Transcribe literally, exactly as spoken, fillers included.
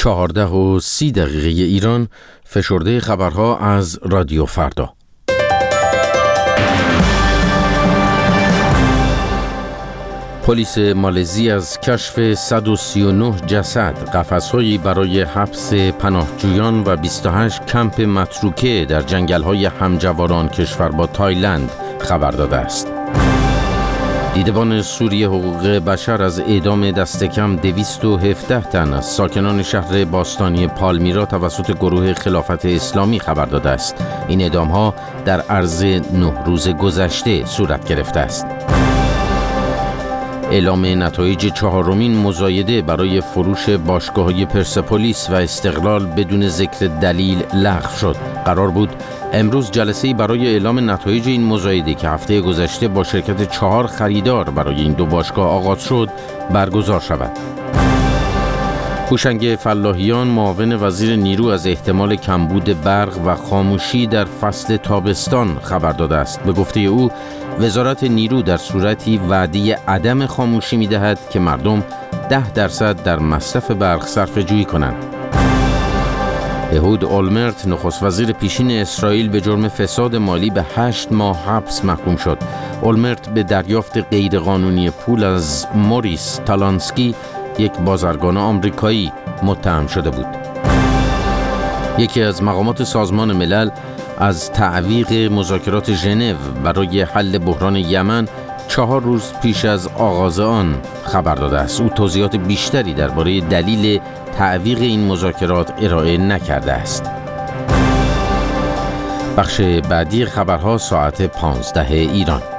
چهارده و سی دقیقه ایران، فشرده خبرها از رادیو فردا. پلیس مالزی از کشف صد و سی و نه جسد، قفس‌هایی برای حبس پناهجویان و بیست و هشت کمپ متروکه در جنگل‌های همجواران کشور با تایلند خبر داده است. دیدبان سوریه حقوق بشر از اعدام دست کم دویست و هفده تن از ساکنان شهر باستانی پالمیرا توسط گروه خلافت اسلامی خبر داده است. این اعدام‌ها در عرض نه روز گذشته صورت گرفته است. اعلام نتایج چهارمین مزایده برای فروش باشگاه‌های پرسپولیس و استقلال بدون ذکر دلیل لغو شد. قرار بود امروز جلسه‌ای برای اعلام نتایج این مزایده که هفته گذشته با شرکت چهار خریدار برای این دو باشگاه آغاز شد برگزار شود. هوشنگ فلاحیان، معاون وزیر نیرو، از احتمال کمبود برق و خاموشی در فصل تابستان خبر داده است. به گفته او، وزارت نیرو در صورتی وعده عدم خاموشی می‌دهد که مردم ده درصد در مصرف برق صرفه‌جویی کنند. اهود اولمرت، نخست وزیر پیشین اسرائیل، به جرم فساد مالی به هشت ماه حبس محکوم شد. اولمرت به دریافت غیرقانونی پول از موریس تالانسکی، یک بازرگان آمریکایی، متهم شده بود. یکی از مقامات سازمان ملل از تعویق مذاکرات ژنو برای حل بحران یمن چهار روز پیش از آغاز آن خبر داده است. او توضیحات بیشتری درباره دلیل تعویق این مذاکرات ارائه نکرده است. بخش بعدی خبرها ساعت پانزده ایران.